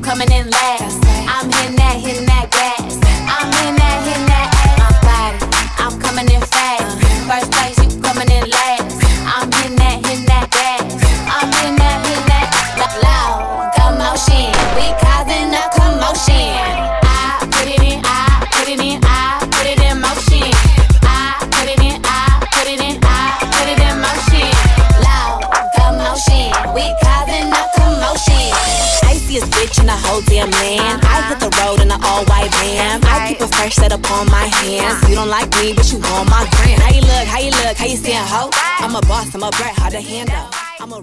coming in last. I'm hitting that gas. I'm hitting that ass. My body, I'm coming in fast. First place, you coming in last. I'm hitting that gas. I'm hitting that loud commotion. We causing a commotion. I put it in, I put it in, I put it in motion. I put it in, I put it in, I put it in motion. Loud commotion. We causing a commotion. Icyest bitch in the whole damn land. I hit the road in an all-white van. I keep a fresh set up on my hands. You don't like me, but you on my gram. How you look, how you stand, ho? I'm a boss, I'm a brat, hard to handle.